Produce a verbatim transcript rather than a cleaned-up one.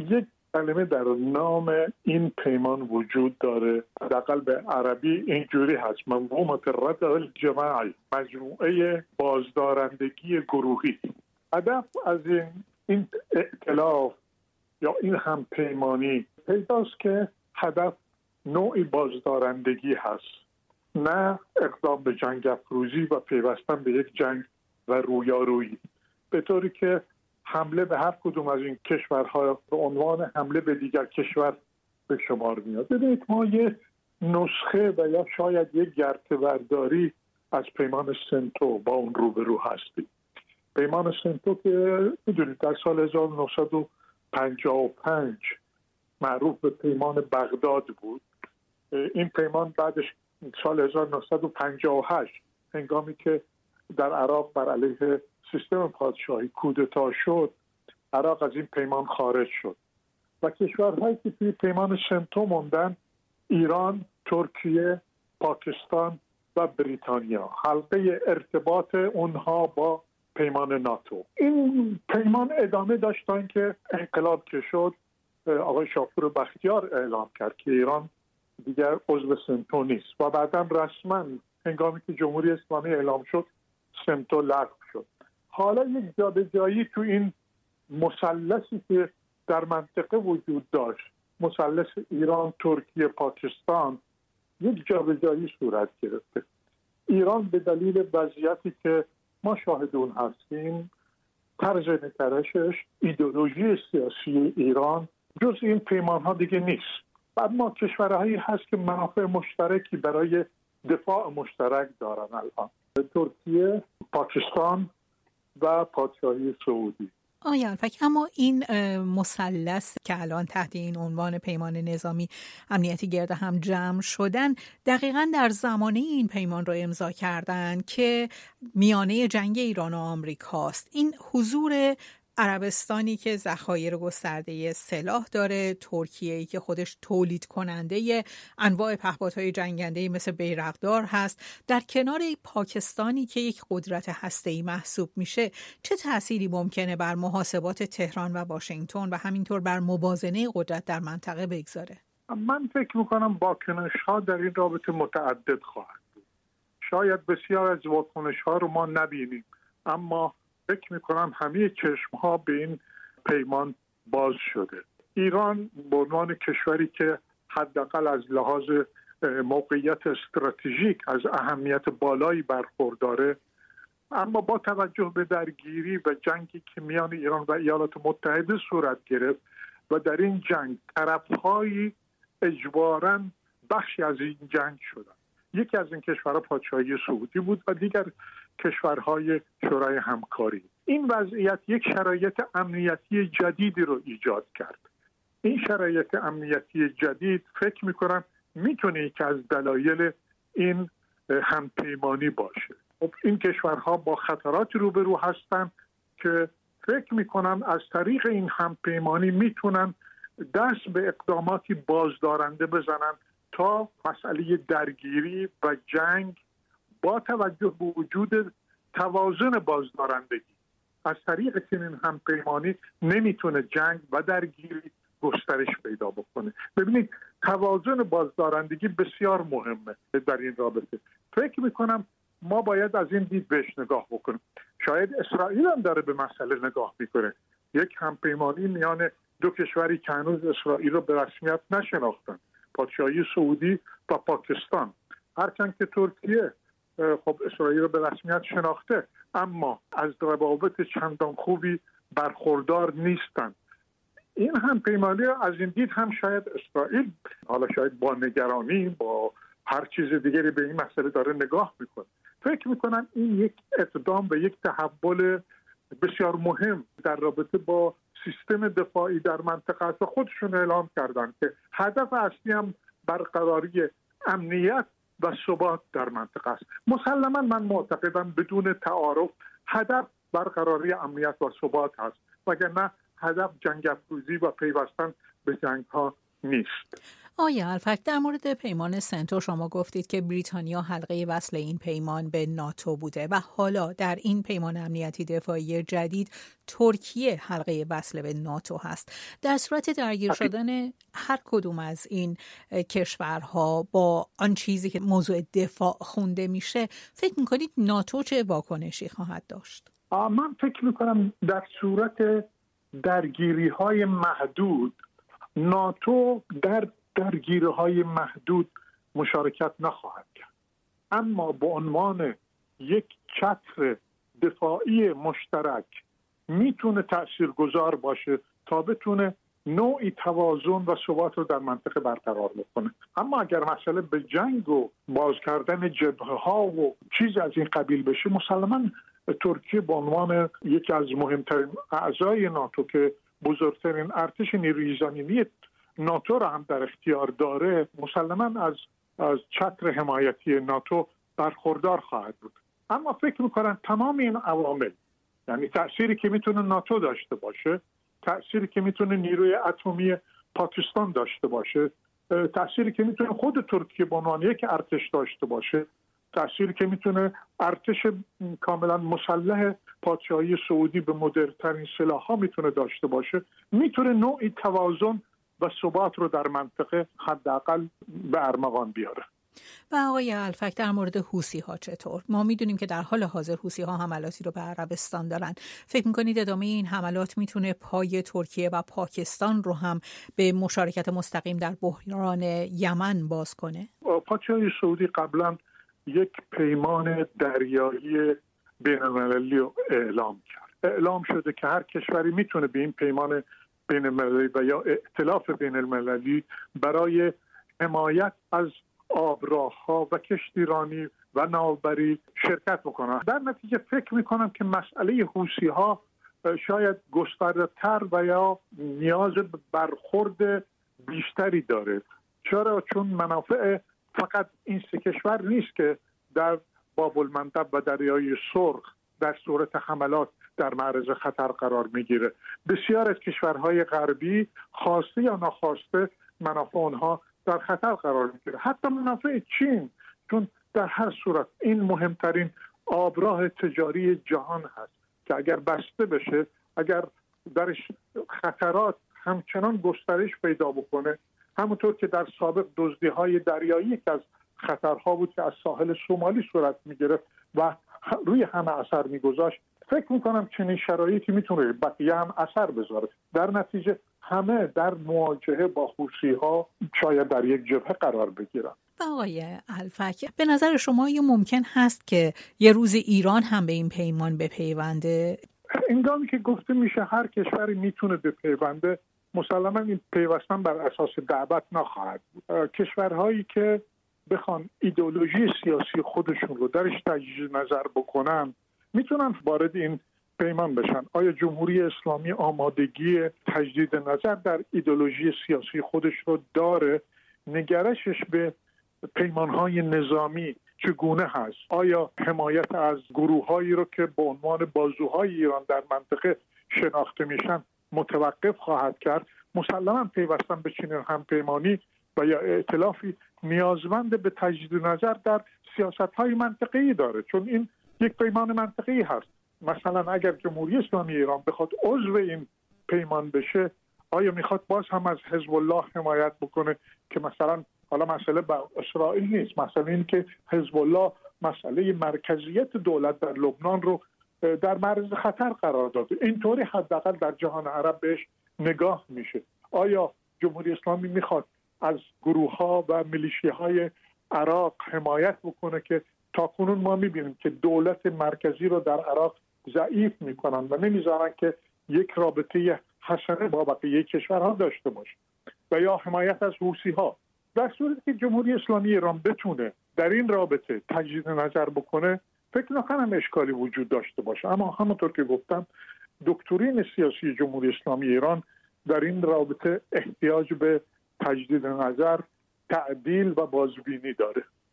یک کلمه در نام این پیمان وجود داره، حداقل به عربی اینجوری هست: منظومه الردع الجماعی، مجموعه بازدارندگی گروهی. هدف از این این ائتلاف یا این همپیمانی پیداست که هدف نوعی بازدارندگی هست، نه اقدام به جنگ افروزی و پیوستن به یک جنگ و رویارویی، به طوری که حمله به هر کدوم از این کشورها به عنوان حمله به دیگر کشور به شمار میاد. ببینید ما یه نسخه و یا شاید یک گرته‌برداری از پیمان سنتو با اون روبرو هستیم. پیمان سنتو که میدونید در سال هزار و نهصد و پنجاه و پنج معروف به پیمان بغداد بود. این پیمان بعدش سال هزار و نهصد و پنجاه و هشت هنگامی که در عراق بر علیه سیستم پادشاهی کودتا شد، عراق از این پیمان خارج شد و کشورهایی که توی پیمان سنتو موندن ایران، ترکیه، پاکستان و بریتانیا، حلقه ارتباط اونها با پیمان ناتو. این پیمان ادامه داشت تا اینکه انقلاب که شد، آقای شاپور بختیار اعلام کرد که ایران دیگر عضو سنتو نیست و بعداً رسما هنگامی که جمهوری اسلامی اعلام شد سنتو لغو شد. حالا یک جابجایی تو این مثلثی که در منطقه وجود داشت، مثلث ایران، ترکیه، پاکستان، یک جابجایی صورت گرفته. ایران به دلیل وضعیتی که ما شاهد اون هستیم، طرز نگرشش، ایدئولوژی سیاسی ایران جز این پیمان ها دیگه نیست. بعد ما کشورهایی هست که منافع مشترکی برای دفاع مشترک دارن الان: ترکیه، پاکستان و پادشاهی سعودی. آیا الفک، اما این مثلث که الان تحت این عنوان پیمان نظامی امنیتی گرد هم جمع شدن، دقیقاً در زمانه این پیمان رو امضا کردن که میانه جنگ ایران و آمریکاست. این حضور عربستانی که ذخایر گسترده سلاح داره، ترکیه‌ای که خودش تولید کننده انواع پهپادهای جنگنده مثل بیرقدار هست، در کنار پاکستانی که یک قدرت هسته‌ای محسوب میشه، چه تأثیری ممکنه بر محاسبات تهران و واشنگتن و همینطور بر موازنه قدرت در منطقه بگذاره؟ من فکر میکنم واکنش‌ها در این رابطه متعدد خواهد بود. شاید بسیار از واکنش‌ها رو ما نبینیم، اما فکر میکنم همه چشمها به این پیمان باز شده. ایران به عنوان کشوری که حداقل از لحاظ موقعیت استراتژیک از اهمیت بالایی برخورداره، اما با توجه به درگیری و جنگی که میان ایران و ایالات متحده صورت گرفت و در این جنگ طرف‌هایی اجباراً بخشی از این جنگ شدن. یکی از این کشورها پادشاهی سعودی بود و دیگر کشورهای شورای همکاری. این وضعیت یک شرایط امنیتی جدیدی رو ایجاد کرد. این شرایط امنیتی جدید فکر میکنم میتونه یکی از دلایل این همپیمانی باشه. خب این کشورها با خطراتی روبرو هستن که فکر میکنم از طریق این همپیمانی میتونن دست به اقداماتی بازدارنده بزنن تا مسئله درگیری و جنگ با توجه به وجود توازن بازدارندگی از طریق چنین همپیمانی نمیتونه جنگ و درگیری گسترش پیدا بکنه. ببینید توازن بازدارندگی بسیار مهمه در این رابطه. فکر میکنم ما باید از این دید بهش نگاه بکنیم. شاید اسرائیل هم داره به مسئله نگاه میکنه. یک همپیمانی میان دو کشوری که هنوز اسرائیل رو به رسمیت نشناختن، پادشاهی سعودی و پاکستان. هرچند که ترکیه خب اسرائیل رو به رسمیت شناخته، اما از روابط چندان خوبی برخوردار نیستن. این هم پیمانی از این دید هم شاید اسرائیل حالا شاید با نگرانی با هر چیز دیگری به این مسئله داره نگاه میکنه. فکر میکنم این یک اقدام و یک تحول بسیار مهم در رابطه با سیستم دفاعی در منطقه است. خودشون اعلام کردن که هدف اصلی هم برقراری امنیت و ثبات در منطقه است. مسلما من معتقدم بدون تعارف هدف برقراری امنیت و ثبات هست، وگرنه هدف جنگ افروزی و پیوستن به جنگ ها نیست. آیا الفک در مورد پیمان سنتو شما گفتید که بریتانیا حلقه وصل این پیمان به ناتو بوده و حالا در این پیمان امنیتی دفاعی جدید ترکیه حلقه وصل به ناتو هست. در صورت درگیر شدن هر کدوم از این کشورها با آن چیزی که موضوع دفاع خونده میشه، فکر میکنید ناتو چه واکنشی خواهد داشت؟ من فکر میکنم در صورت درگیری های محدود ناتو در درگیری‌های محدود مشارکت نخواهد کرد، اما به عنوان یک چتر دفاعی مشترک میتونه تاثیرگذار باشه تا بتونه نوعی توازن و ثبات رو در منطقه برقرار بکنه. اما اگر مسئله به جنگ و باز کردن جبهه‌ها و چیز از این قبیل بشه، مسلماً ترکیه به عنوان یکی از مهمترین اعضای ناتو که بزرگترین ارتش نیروی زمینی ناتو را هم در اختیار داره، مسلماً از از چتر حمایتی ناتو برخوردار خواهد بود. اما فکر میکنم تمام این عوامل، یعنی تأثیری که میتونه ناتو داشته باشه، تأثیری که میتونه نیروی اتمی پاکستان داشته باشه، تأثیری که میتونه خود ترکیه به عنوان یک ارتش داشته باشه، تأثیری که میتونه ارتش کاملا مسلح پادشاهی سعودی به مدرن‌ترین سلاح‌ها میتونه داشته باشه، میتونه نوعی توازن و ثبات رو در منطقه حداقل به ارمغان بیاره. و آقای الفک در مورد حوثی ها چطور؟ ما میدونیم که در حال حاضر حوثی ها حملاتی رو به عربستان دارن. فکر میکنید ادامه این حملات میتونه پای ترکیه و پاکستان رو هم به مشارکت مستقیم در بحران یمن باز کنه؟ پادشاهی سعودی قبلا یک پیمان دریایی بین‌المللی رو اعلام کرد. اعلام شده که هر کشوری میتونه به این پیمان بین‌المللی و یا ائتلاف بین‌المللی برای حمایت از آبراه‌ها و کشتیرانی و ناوبری شرکت بکنه. در نتیجه فکر میکنم که مسئله حوثی‌ها شاید گسترده‌تر و یا نیاز به برخورد بیشتری داره. چرا؟ چون منافع فقط این سه کشور نیست که در باب المندب و دریای سرخ در صورت حملات در معرض خطر قرار میگیره. بسیار از کشورهای غربی خواسته یا ناخواسته منافع اونها در خطر قرار میگیره. حتی منافع چین، چون در هر صورت این مهمترین آبراه تجاری جهان هست که اگر بسته بشه، اگر درش خطرات همچنان گسترش پیدا بکنه، همونطور که در سابق دزدی‌های دریایی که از خطرها بود که از ساحل شمالی صورت میگرفت و روی همه اثر میگذاشت، فکر میکنم چنین شرایطی میتونه بقیه هم اثر بذاره. در نتیجه همه در مواجهه با حوثی‌ها شاید در یک جبهه قرار بگیرن. آقای الفک، به نظر شما یا ممکن هست که یه روز ایران هم به این پیمان بپیونده؟ هنگامی که گفته میشه هر کشوری میتونه بپیونده، مسلما این پیوستن بر اساس دعوت نخواهد بود. کشورهایی که بخوان ایدئولوژی سیاسی خودشون رو درش تجدید نظر بکنن میتونن وارد این پیمان بشن. آیا جمهوری اسلامی آمادگی تجدید نظر در ایدئولوژی سیاسی خودش رو داره؟ نگرشش به پیمانهای نظامی چگونه هست؟ آیا حمایت از گروه‌هایی رو که به عنوان بازوهای ایران در منطقه شناخته میشن متوقف خواهد کرد؟ مسلماً پیوستن به چنین همپیمانی و یا ائتلافی نیازمند به تجدید نظر در سیاست‌های منطقه‌ای داره، چون این یک پیمان منطقه‌ای هست. مثلا اگر جمهوری اسلامی ایران بخواد عضو این پیمان بشه، آیا میخواد باز هم از حزب الله حمایت بکنه که مثلا حالا مسئله با اسرائیل نیست، مسئله این که حزب الله مسئله مرکزیت دولت در لبنان رو در معرض خطر قرار داده. اینطوری حداقل در جهان عرب بهش نگاه میشه. آیا جمهوری اسلامی میخواد از گروه‌ها و میلیشیاهای عراق حمایت بکنه که تاکنون ما میبینیم که دولت مرکزی رو در عراق ضعیف میکنن و نمیذارن که یک رابطه حسنه با بقیه کشورها داشته باشه، و یا حمایت از حوثی‌ها؟ در صورتی که جمهوری اسلامی ایران بتونه در این رابطه تجدید نظر بکنه، فکر نکنم اشکالی وجود داشته باشه. اما همونطور که گفتم، دکترین سیاسی جمهوری اسلامی ایران در این رابطه احتیاج به تجدید نظر، تعدیل و بازبینی داره.